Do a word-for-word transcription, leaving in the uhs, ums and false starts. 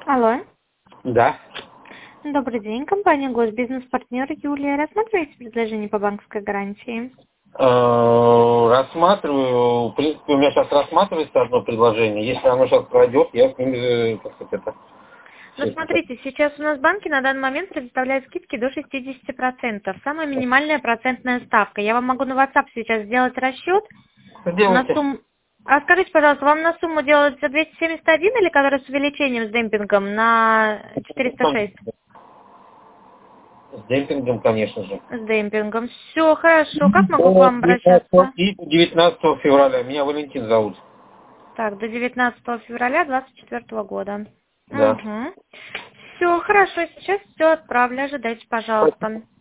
Алло. Да. Добрый день, компания Госбизнес-партнер Юлия. Рассматриваете предложение по банковской гарантии? Э, Рассматриваю. В принципе, у меня сейчас рассматривается одно предложение. Если оно сейчас пройдет, я с ним, э, так сказать, это... Ну, смотрите, сейчас у нас банки на данный момент предоставляют скидки до шестидесяти процентов. Самая минимальная процентная ставка. Я вам могу на WhatsApp сейчас сделать расчет на Делайте. сумму. А скажите, пожалуйста, вам на сумму делается двести семьдесят один или который с увеличением, с демпингом на четыреста шесть? С демпингом, конечно же. С демпингом. Все, хорошо. Как могу к вам обращаться? И девятнадцатого февраля. Меня Валентин зовут. Так, до девятнадцатого февраля двадцать четвёртого года. Да. Угу. Все, хорошо, сейчас все отправлю, ожидайте, пожалуйста.